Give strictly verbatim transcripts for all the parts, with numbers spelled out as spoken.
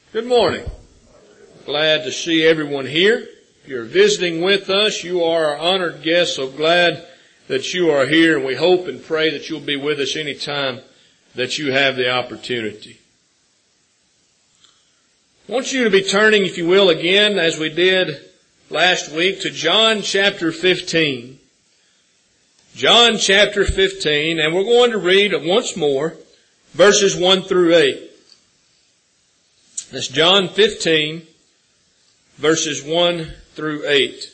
Good morning. Glad to see everyone here. If you're visiting with us, you are our honored guests. So glad that you are here, and we hope and pray that you'll be with us anytime that you have the opportunity. I want you to be turning, if you will, again, as we did last week, to John chapter fifteen. John chapter fifteen, and we're going to read once more verses one through eight. That's John fifteen, verses one through eight.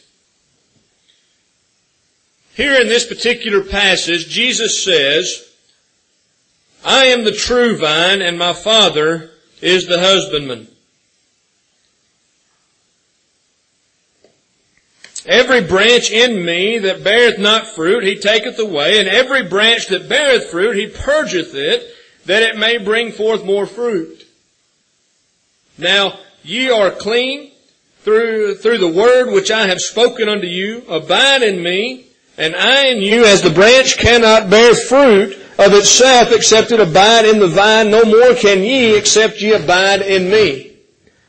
Here in this particular passage, Jesus says, I am the true vine, and my Father is the husbandman. Every branch in me that beareth not fruit, he taketh away, and every branch that beareth fruit, he purgeth it, that it may bring forth more fruit. Now, ye are clean through, through the word which I have spoken unto you. Abide in me, and I in you, as the branch cannot bear fruit of itself except it abide in the vine, no more can ye except ye abide in me.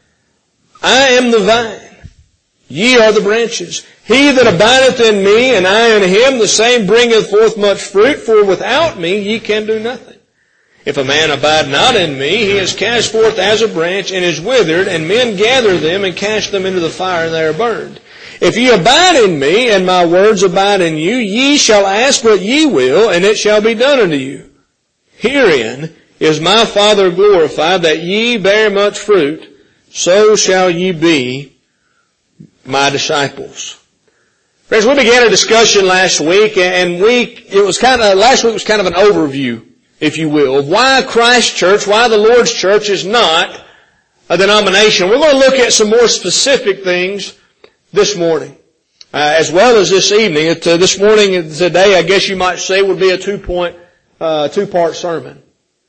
I am the vine, ye are the branches. He that abideth in me, and I in him, the same bringeth forth much fruit, for without me ye can do nothing. If a man abide not in me, he is cast forth as a branch and is withered, and men gather them and cast them into the fire, and they are burned. If ye abide in me, and my words abide in you, ye shall ask what ye will, and it shall be done unto you. Herein is my Father glorified, that ye bear much fruit, so shall ye be my disciples. Friends, we began a discussion last week, and we, it was kind of, last week was kind of an overview, if you will, of why Christ Church, why the Lord's Church is not a denomination. We're going to look at some more specific things this morning, uh, as well as this evening. It, uh, this morning, today, I guess you might say, would be a two-point, uh, two-part sermon.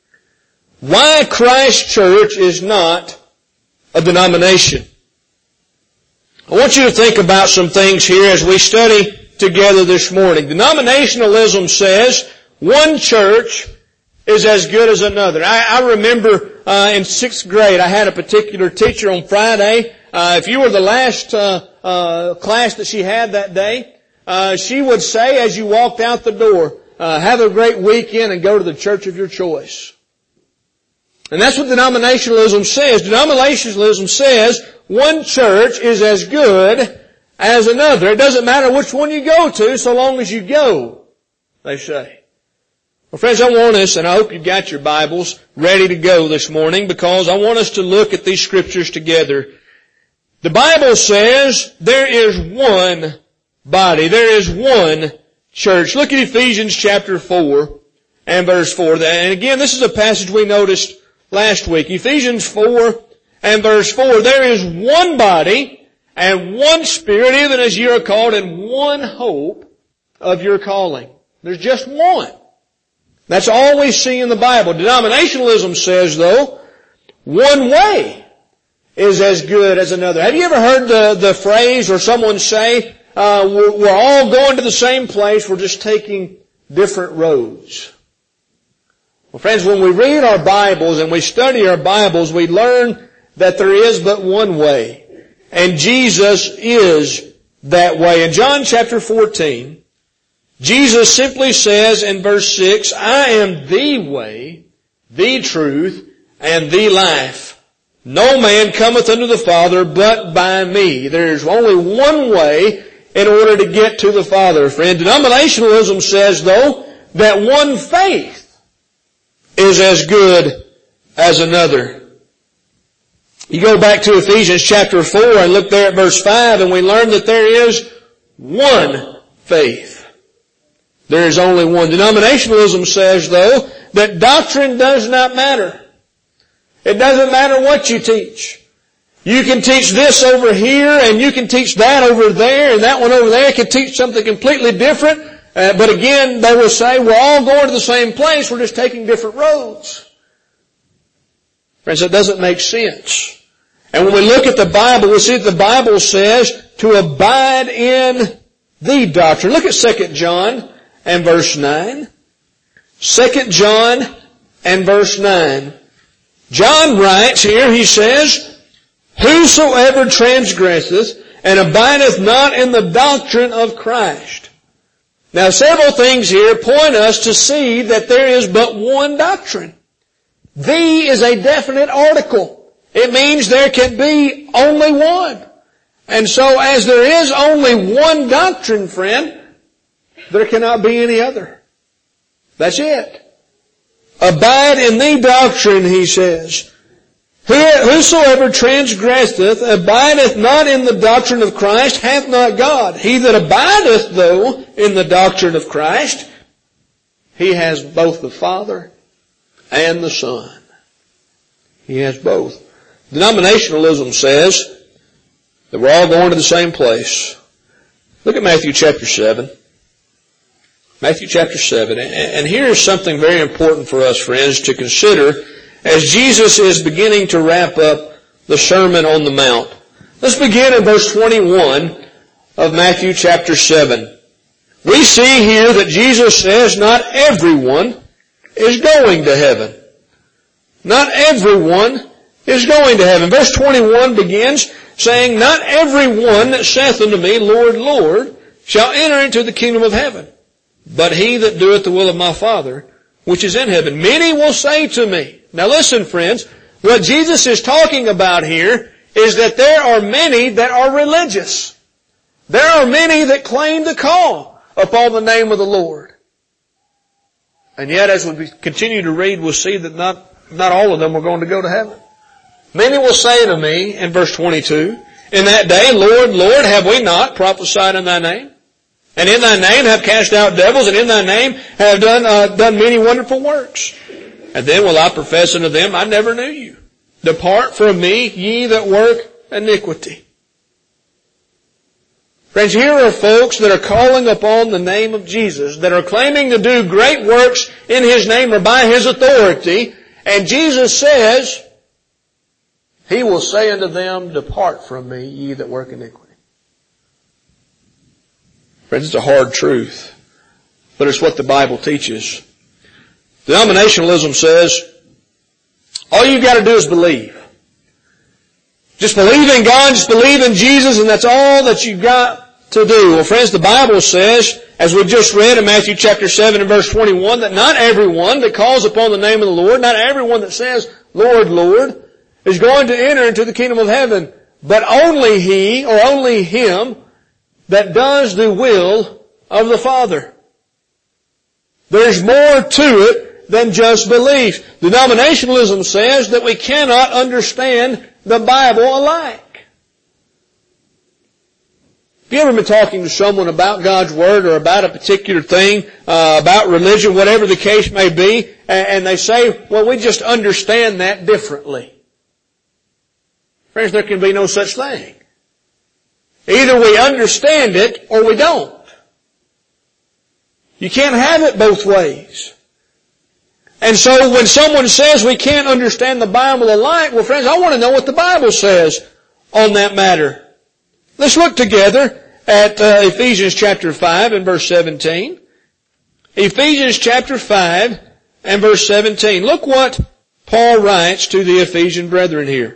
Why Christ Church is not a denomination. I want you to think about some things here as we study together this morning. Denominationalism says one church is as good as another. I, I remember uh, in sixth grade, I had a particular teacher on Friday. Uh, if you were the last uh, uh, class that she had that day, uh, she would say as you walked out the door, uh, have a great weekend and go to the church of your choice. And that's what denominationalism says. Denominationalism says one church is as good as another. It doesn't matter which one you go to so long as you go, they say. Well, friends, I want us, and I hope you've got your Bibles ready to go this morning, because I want us to look at these scriptures together. The Bible says there is one body. There is one church. Look at Ephesians chapter four and verse four. And again, this is a passage we noticed last week. Ephesians four and verse four. There is one body and one Spirit, even as you are called, and one hope of your calling. There's just one. That's all we see in the Bible. Denominationalism says, though, one way is as good as another. Have you ever heard the, the phrase or someone say, uh, we're, we're all going to the same place, we're just taking different roads? Well, friends, when we read our Bibles and we study our Bibles, we learn that there is but one way. And Jesus is that way. In John chapter fourteen, Jesus simply says in verse six, I am the way, the truth, and the life. No man cometh unto the Father but by me. There's only one way in order to get to the Father, friend. Denominationalism says, though, that one faith is as good as another. You go back to Ephesians chapter four and look there at verse five, and we learn that there is one faith. There is only one. Denominationalism says, though, that doctrine does not matter. It doesn't matter what you teach. You can teach this over here, and you can teach that over there, and that one over there can teach something completely different. Uh, but again, they will say, we're all going to the same place, we're just taking different roads. Friends, that doesn't make sense. And when we look at the Bible, we see that the Bible says to abide in the doctrine. Look at Second John and verse nine. Second John and verse nine. John writes here, he says, Whosoever transgresseth and abideth not in the doctrine of Christ. Now several things here point us to see that there is but one doctrine. The is a definite article. It means there can be only one. And so as there is only one doctrine, friend, there cannot be any other. That's it. Abide in the doctrine, he says. Whosoever transgresseth, abideth not in the doctrine of Christ, hath not God. He that abideth, though, in the doctrine of Christ, he has both the Father and the Son. He has both. Denominationalism says that we're all going to the same place. Look at Matthew chapter seven. Matthew chapter seven. And here's something very important for us, friends, to consider as Jesus is beginning to wrap up the Sermon on the Mount. Let's begin in verse twenty-one of Matthew chapter seven. We see here that Jesus says not everyone is going to heaven. Not everyone is going to heaven. Verse twenty-one begins saying, not everyone that saith unto me, Lord, Lord, shall enter into the kingdom of heaven, but he that doeth the will of my Father, which is in heaven. Many will say to me. Now listen, friends, what Jesus is talking about here is that there are many that are religious. There are many that claim to call upon the name of the Lord. And yet, as we continue to read, we'll see that not, not all of them are going to go to heaven. Many will say to me, in verse twenty-two, in that day, Lord, Lord, have we not prophesied in thy name? And in thy name have cast out devils, and in thy name have done, uh, done many wonderful works. And then will I profess unto them, I never knew you. Depart from me, ye that work iniquity. Friends, here are folks that are calling upon the name of Jesus, that are claiming to do great works in His name or by His authority, and Jesus says, He will say unto them, depart from me, ye that work iniquity. Friends, it's a hard truth, but it's what the Bible teaches. Denominationalism says, all you've got to do is believe. Just believe in God, just believe in Jesus, and that's all that you've got to do. Well, friends, the Bible says, as we just read in Matthew chapter seven and verse twenty-one, that not everyone that calls upon the name of the Lord, not everyone that says, Lord, Lord, is going to enter into the kingdom of heaven, but only he, or only him, that does the will of the Father. There's more to it than just belief. Denominationalism says that we cannot understand the Bible alike. Have you ever been talking to someone about God's Word or about a particular thing, uh, about religion, whatever the case may be, and they say, well, we just understand that differently? Friends, there can be no such thing. Either we understand it or we don't. You can't have it both ways. And so when someone says we can't understand the Bible alike, well, friends, I want to know what the Bible says on that matter. Let's look together at uh, Ephesians chapter five and verse seventeen. Ephesians chapter five and verse seventeen. Look what Paul writes to the Ephesian brethren here.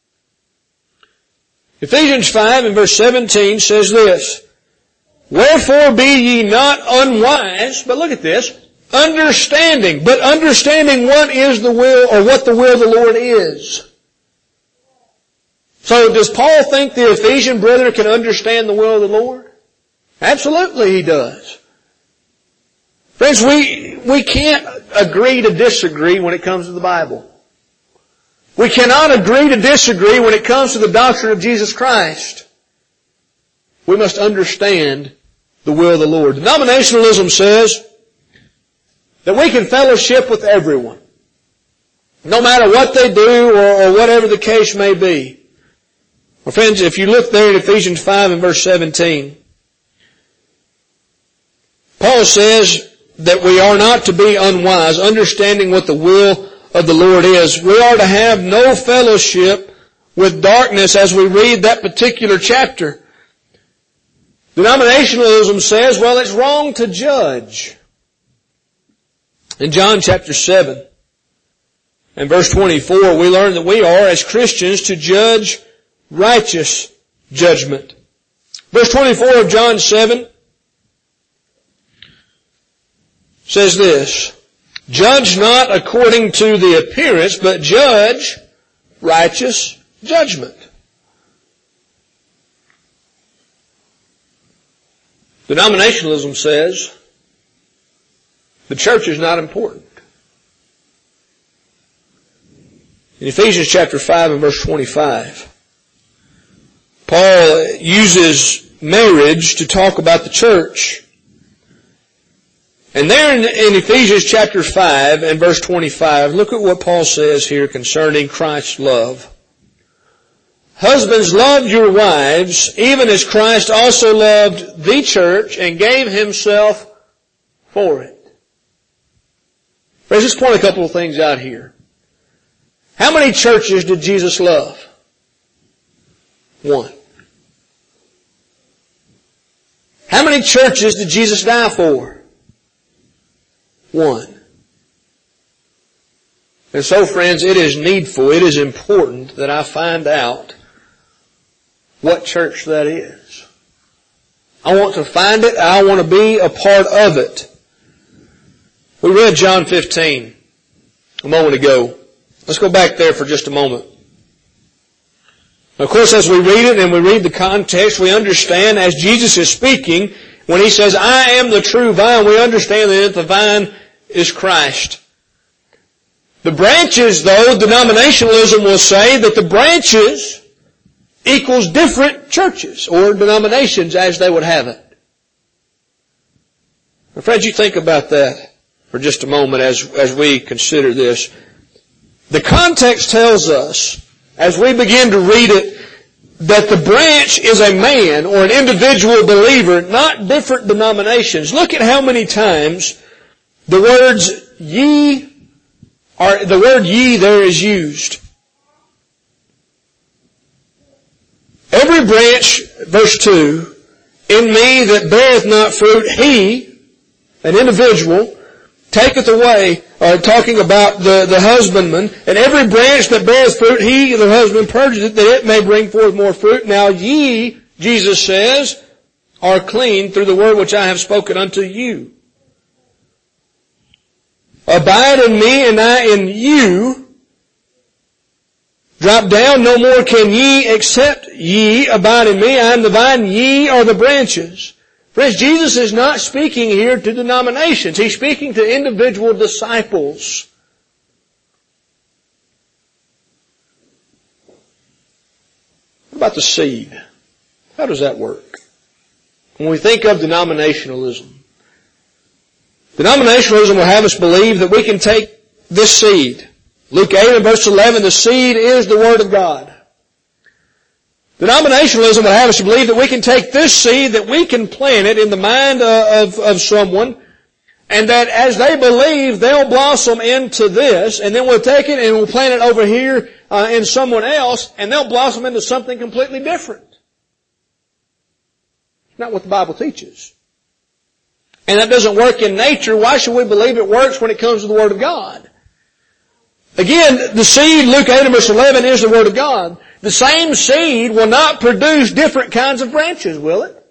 Ephesians five and verse seventeen says this, wherefore be ye not unwise, but look at this, understanding, but understanding what is the will, or what the will of the Lord is. So does Paul think the Ephesian brethren can understand the will of the Lord? Absolutely he does. Friends, we, we can't agree to disagree when it comes to the Bible. We cannot agree to disagree when it comes to the doctrine of Jesus Christ. We must understand the will of the Lord. Denominationalism says that we can fellowship with everyone, no matter what they do or, or whatever the case may be. Well, friends, if you look there at Ephesians five and verse seventeen, Paul says that we are not to be unwise, understanding what the will of the Lord is. We are to have no fellowship with darkness as we read that particular chapter. Denominationalism says, well, it's wrong to judge. In John chapter seven and verse twenty-four, we learn that we are, as Christians, to judge righteous judgment. Verse twenty-four of John seven says this, judge not according to the appearance, but judge righteous judgment. Denominationalism says the church is not important. In Ephesians chapter five and verse twenty-five, Paul uses marriage to talk about the church. And there in, in Ephesians chapter five and verse twenty-five, look at what Paul says here concerning Christ's love. Husbands, love your wives, even as Christ also loved the church and gave himself for it. Let's just point a couple of things out here. How many churches did Jesus love? One. How many churches did Jesus die for? One. And so, friends, it is needful, it is important that I find out what church that is. I want to find it. I want to be a part of it. We read John fifteen a moment ago. Let's go back there for just a moment. Of course, as we read it and we read the context, we understand as Jesus is speaking, when He says, I am the true vine, we understand that the vine is Christ. The branches, though, denominationalism will say that the branches equals different churches or denominations as they would have it. Now, friends, you think about that for just a moment as, as we consider this. The context tells us, as we begin to read it, that the branch is a man or an individual believer, not different denominations. Look at how many times the words ye are, the word ye there is used. Every branch, verse two, in me that beareth not fruit, he, an individual, taketh away, or talking about the, the husbandman, and every branch that beareth fruit, he, the husband, purges it, that it may bring forth more fruit. Now ye, Jesus says, are clean through the word which I have spoken unto you. Abide in me, and I in you. Drop down, no more can ye except ye abide in me. I am the vine, ye are the branches. Friends, Jesus is not speaking here to denominations. He's speaking to individual disciples. What about the seed? How does that work? When we think of denominationalism, denominationalism will have us believe that we can take this seed. Luke eight and verse eleven, the seed is the Word of God. Denominationalism will have us believe that we can take this seed, that we can plant it in the mind of, of someone, and that as they believe, they'll blossom into this, and then we'll take it and we'll plant it over here uh, in someone else, and they'll blossom into something completely different. Not what the Bible teaches. And that doesn't work in nature. Why should we believe it works when it comes to the Word of God? Again, the seed, Luke eight and verse eleven, is the Word of God. The same seed will not produce different kinds of branches, will it?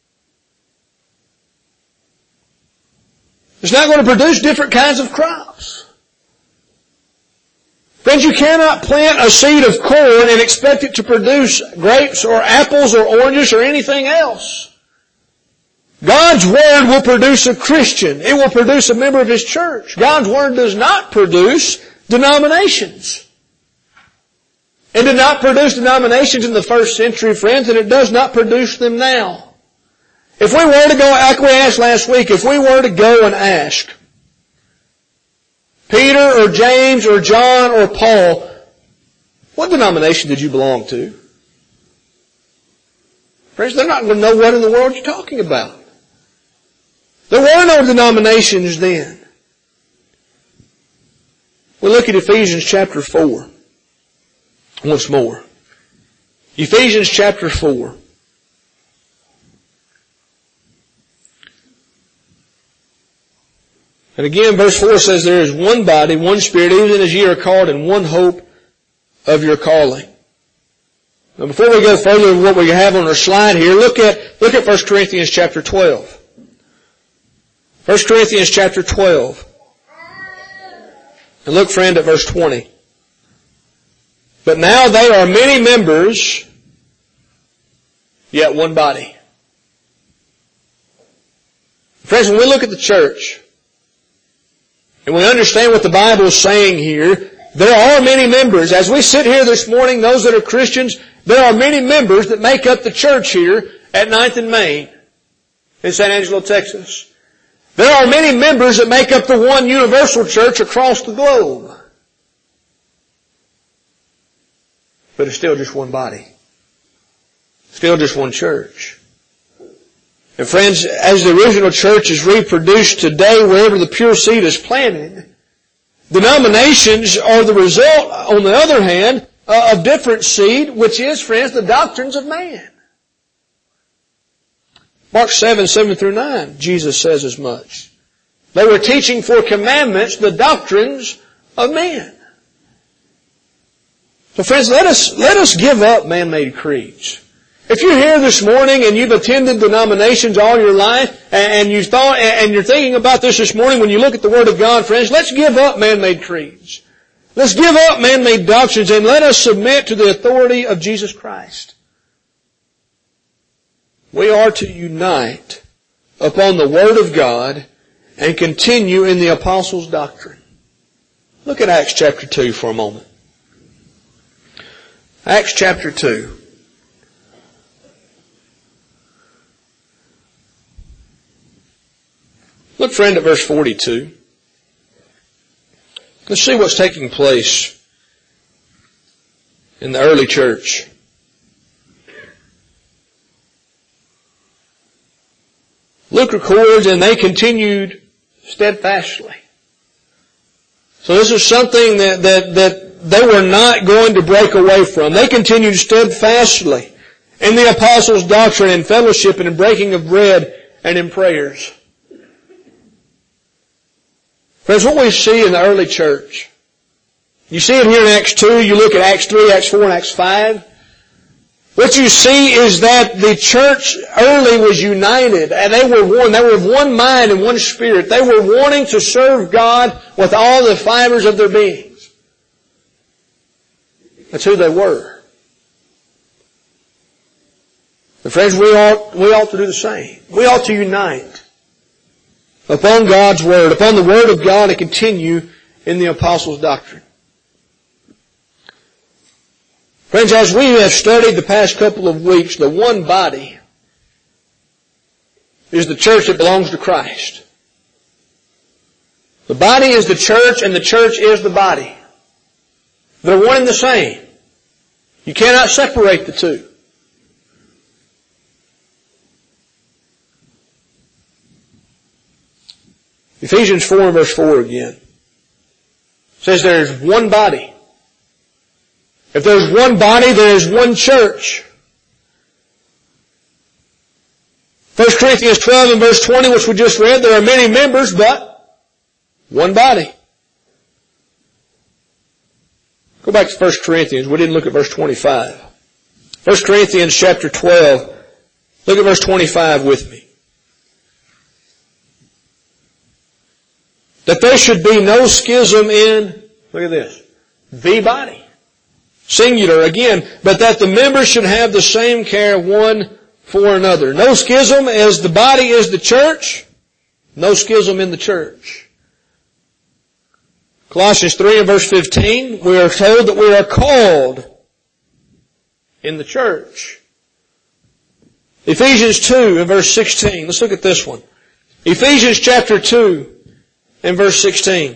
It's not going to produce different kinds of crops. Friends, you cannot plant a seed of corn and expect it to produce grapes or apples or oranges or anything else. God's Word will produce a Christian. It will produce a member of His church. God's Word does not produce denominations. It did not produce denominations in the first century, friends, and it does not produce them now. If we were to go, like we asked last week, if we were to go and ask Peter or James or John or Paul, what denomination did you belong to? Friends, they're not going to know what in the world you're talking about. There were no denominations then. We look at Ephesians chapter four. Once more. Ephesians chapter four. And again, verse four says, there is one body, one Spirit, even as ye are called in one hope of your calling. Now before we go further with what we have on our slide here, look at, look at First Corinthians chapter twelve. First Corinthians chapter twelve. And look, friend, at verse twenty. But now they are many members, yet one body. Friends, when we look at the church, and we understand what the Bible is saying here, there are many members. As we sit here this morning, those that are Christians, there are many members that make up the church here at ninth and Main in San Angelo, Texas. There are many members that make up the one universal church across the globe. But it's still just one body. Still just one church. And friends, as the original church is reproduced today wherever the pure seed is planted, denominations are the result, on the other hand, uh, of different seed, which is, friends, the doctrines of man. Mark seven, seven through nine, Jesus says as much. They were teaching for commandments the doctrines of men. So friends, let us, let us give up man-made creeds. If you're here this morning and you've attended denominations all your life and you thought, and you're thinking about this this morning when you look at the Word of God, friends, let's give up man-made creeds. Let's give up man-made doctrines and let us submit to the authority of Jesus Christ. We are to unite upon the Word of God and continue in the Apostles' doctrine. Look at Acts chapter two for a moment. Acts chapter two. Look, friend, at verse forty-two. Let's see what's taking place in the early church. Luke records, and they continued steadfastly. So this is something that, that, that they were not going to break away from. They continued steadfastly in the apostles' doctrine and fellowship and in breaking of bread and in prayers. Friends, what we see in the early church, you see it here in Acts two, you look at Acts three, Acts four, and Acts five. What you see is that the church early was united, and they were one. They were of one mind and one spirit. They were wanting to serve God with all the fibers of their beings. That's who they were. But friends, we ought, we ought to do the same. We ought to unite upon God's Word, upon the Word of God, and continue in the Apostles' doctrine. Friends, as we have studied the past couple of weeks, the one body is the church that belongs to Christ. The body is the church, and the church is the body. They're one and the same. You cannot separate the two. Ephesians four and verse four again says there is one body. If there is one body, there is one church. First Corinthians twelve and verse twenty, which we just read, there are many members, but one body. Go back to First Corinthians. We didn't look at verse twenty-five. First Corinthians chapter twelve. Look at verse twenty-five with me. That there should be no schism in, look at this, the body. Singular again, but that the members should have the same care one for another. No schism, as the body is the church. No schism in the church. Colossians three and verse fifteen, we are told that we are called in the church. Ephesians two and verse sixteen, let's look at this one. Ephesians chapter two and verse sixteen.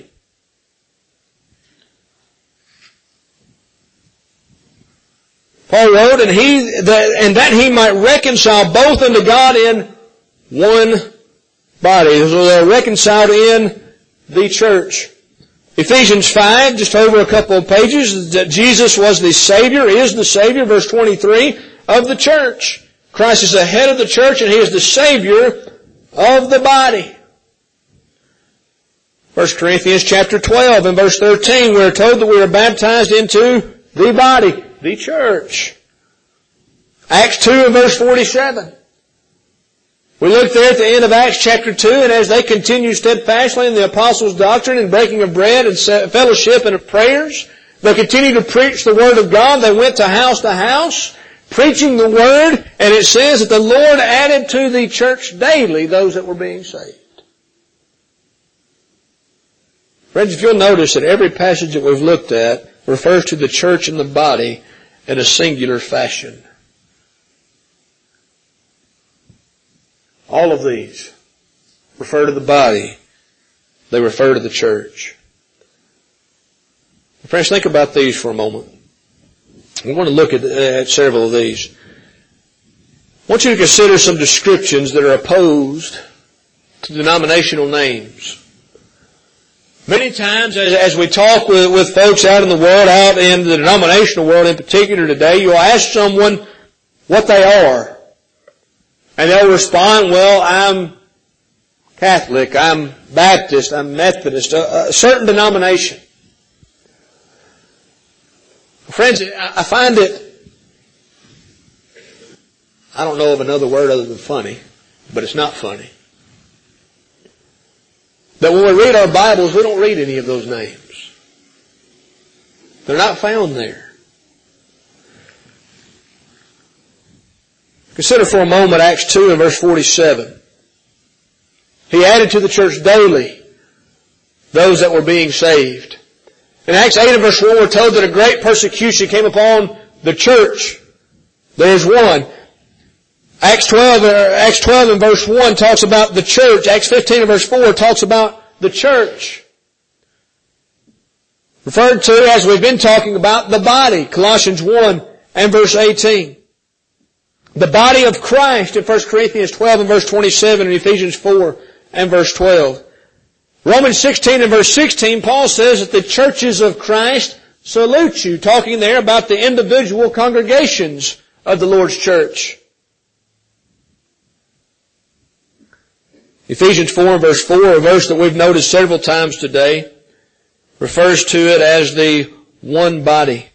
Paul wrote, and he that and that he might reconcile both unto God in one body. So they're reconciled in the church. Ephesians five, just over a couple of pages, that Jesus was the Savior, is the Savior, verse twenty-three, of the church. Christ is the head of the church, and He is the Savior of the body. First Corinthians chapter twelve and verse thirteen, we are told that we are baptized into the body, the church. Acts two and verse forty-seven. We look there at the end of Acts chapter two, and as they continued steadfastly in the apostles' doctrine and breaking of bread and fellowship and of prayers, they continued to preach the Word of God. They went to house to house, preaching the Word, and it says that the Lord added to the church daily those that were being saved. Friends, if you'll notice that every passage that we've looked at refers to the church and the body in a singular fashion. All of these refer to the body. They refer to the church. Friends, think about these for a moment. We want to look at, at several of these. I want you to consider some descriptions that are opposed to denominational names. Many times as, as we talk with, with folks out in the world, out in the denominational world in particular today, you'll ask someone what they are. And they'll respond, well, I'm Catholic, I'm Baptist, I'm Methodist, a, a certain denomination. Friends, I find it, I don't know of another word other than funny, but it's not funny, that when we read our Bibles, we don't read any of those names. They're not found there. Consider for a moment Acts two and verse forty-seven. He added to the church daily those that were being saved. In Acts eight and verse one, we're told that a great persecution came upon the church. There's one. Acts twelve, Acts twelve and verse one talks about the church. Acts fifteen and verse four talks about the church. Referred to, as we've been talking about, the body. Colossians one and verse eighteen. The body of Christ in First Corinthians twelve and verse twenty-seven and Ephesians four and verse twelve. Romans sixteen and verse sixteen, Paul says that the churches of Christ salute you, talking there about the individual congregations of the Lord's church. Ephesians four and verse four, a verse that we've noticed several times today, refers to it as the one body.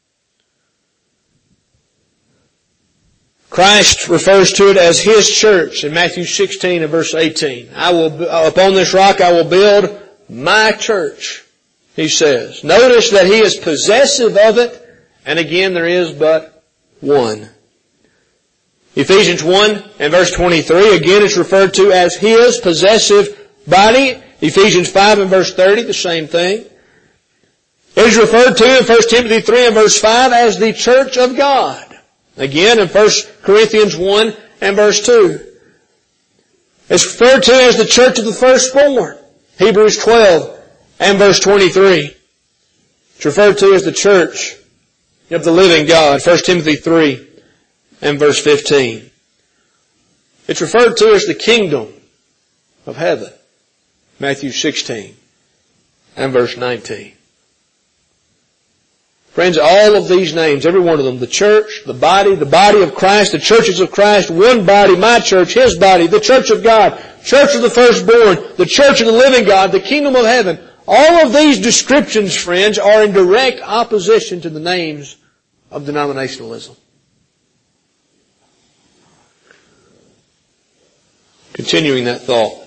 Christ refers to it as His church in Matthew sixteen and verse eighteen. I will, upon this rock I will build my church, He says. Notice that He is possessive of it, and again there is but one. Ephesians one and verse twenty-three, again it's referred to as His possessive body. Ephesians five and verse thirty, the same thing. It is referred to in First Timothy three and verse five as the church of God. Again, in First Corinthians one and verse two. It's referred to as the church of the firstborn. Hebrews twelve and verse twenty-three. It's referred to as the church of the living God. First Timothy three and verse fifteen. It's referred to as the kingdom of heaven. Matthew sixteen and verse nineteen. Friends, all of these names, every one of them, the church, the body, the body of Christ, the churches of Christ, one body, my church, His body, the church of God, church of the firstborn, the church of the living God, the kingdom of heaven. All of these descriptions, friends, are in direct opposition to the names of denominationalism. Continuing that thought.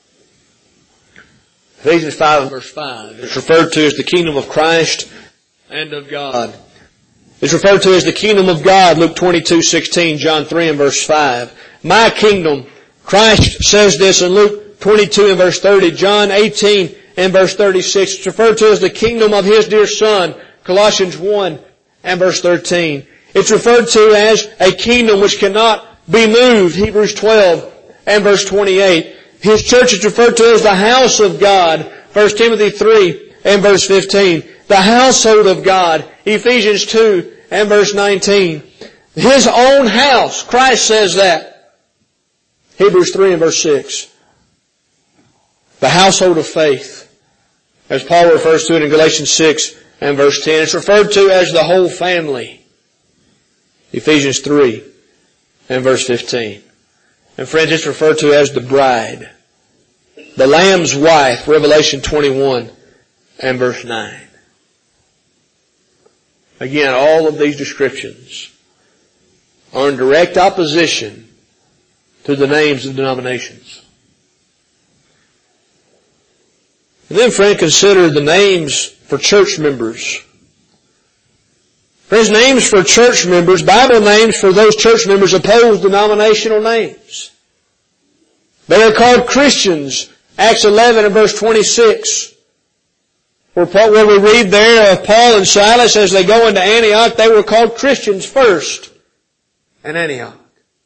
Ephesians five and verse five. It's referred to as the kingdom of Christ and of God. It's referred to as the kingdom of God, Luke twenty-two sixteen, John three and verse five. My kingdom, Christ says this in Luke twenty-two and verse thirty, John eighteen and verse thirty-six. It's referred to as the kingdom of His dear Son, Colossians one and verse thirteen. It's referred to as a kingdom which cannot be moved, Hebrews twelve and verse twenty-eight. His church is referred to as the house of God, First Timothy three and verse fifteen. The household of God, Ephesians two and verse nineteen. His own house, Christ says that. Hebrews three and verse six. The household of faith, as Paul refers to it in Galatians six and verse ten. It's referred to as the whole family. Ephesians three and verse fifteen. And friends, it's referred to as the bride. The Lamb's wife, Revelation twenty-one and verse nine. Again, all of these descriptions are in direct opposition to the names of denominations. And then, friend, consider the names for church members. Friends, names for church members, Bible names for those church members oppose denominational names. They are called Christians. Acts eleven and verse twenty-six. Where, Paul, where we read there of Paul and Silas as they go into Antioch, they were called Christians first in Antioch.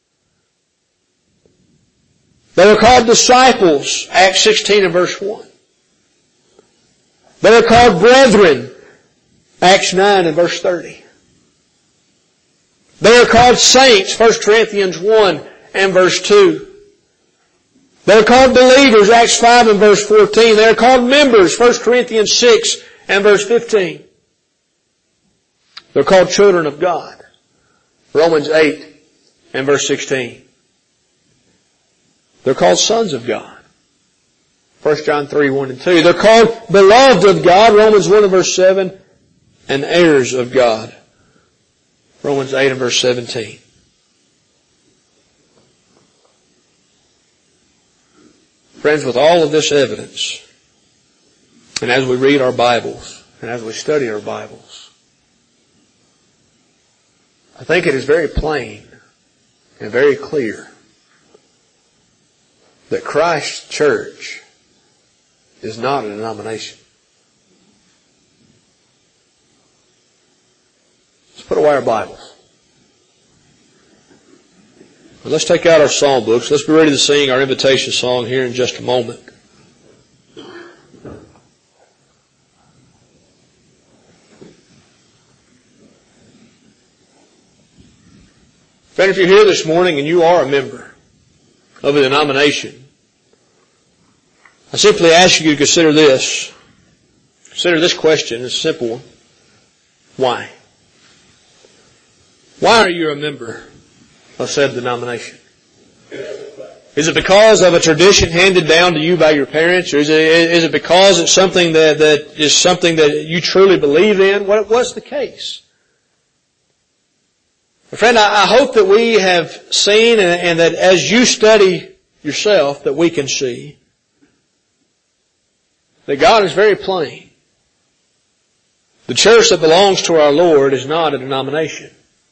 They were called disciples. Acts sixteen and verse one. They were called brethren. Acts nine and verse thirty. They are called saints, First Corinthians one and verse two. They are called believers, Acts five and verse fourteen. They are called members, First Corinthians six and verse fifteen. They're called children of God, Romans eight and verse sixteen. They're called sons of God, First John three, one and two. They're called beloved of God, Romans one and verse seven, and heirs of God, Romans eight and verse seventeen. Friends, with all of this evidence, and as we read our Bibles, and as we study our Bibles, I think it is very plain and very clear that Christ's church is not a denomination. Let's put away our Bibles. Let's take out our psalm books. Let's be ready to sing our invitation song here in just a moment. Friend, if you're here this morning and you are a member of a denomination, I simply ask you to consider this. Consider this question. It's a simple one. Why? Why are you a member of said denomination? Is it because of a tradition handed down to you by your parents, or is it, is it because it's something that, that is something that you truly believe in? What, what's the case? Friend, I, I hope that we have seen, and, and that as you study yourself, that we can see that God is very plain. The church that belongs to our Lord is not a denomination.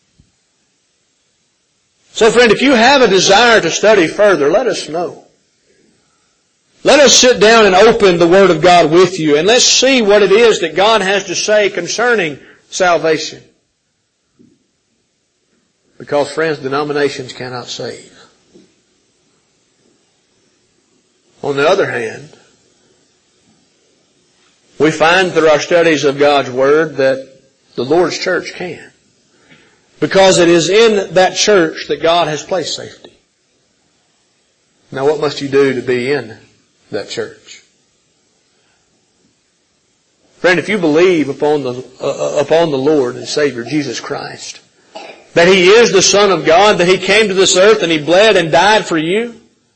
So friend, if you have a desire to study further, let us know. Let us sit down and open the Word of God with you, and let's see what it is that God has to say concerning salvation. Because friends, denominations cannot save. On the other hand, we find through our studies of God's Word that the Lord's church can. Because it is in that church that God has placed safety. Now what must you do to be in that church? Friend, if you believe upon the, uh, upon the Lord and Savior Jesus Christ, that He is the Son of God, that He came to this earth and He bled and died for you,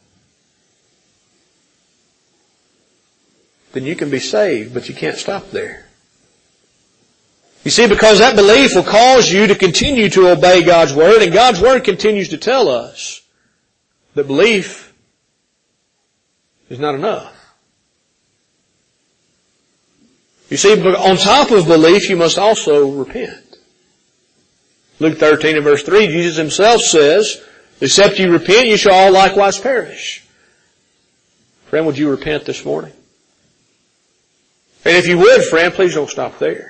then you can be saved, but you can't stop there. You see, because that belief will cause you to continue to obey God's Word, and God's Word continues to tell us that belief is not enough. You see, on top of belief, you must also repent. Luke thirteen and verse three, Jesus Himself says, except you repent, you shall all likewise perish. Friend, would you repent this morning? And if you would, friend, please don't stop there.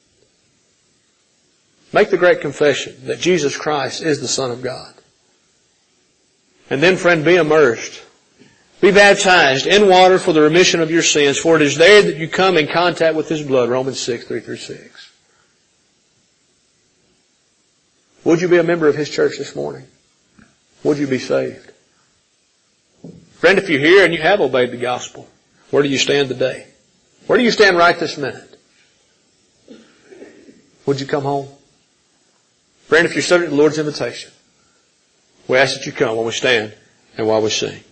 Make the great confession that Jesus Christ is the Son of God. And then, friend, be immersed. Be baptized in water for the remission of your sins, for it is there that you come in contact with His blood, Romans six, three through six. Would you be a member of His church this morning? Would you be saved? Friend, if you're here and you have obeyed the gospel, where do you stand today? Where do you stand right this minute? Would you come home? Friend, if you're subject to the Lord's invitation, we ask that you come while we stand and while we sing.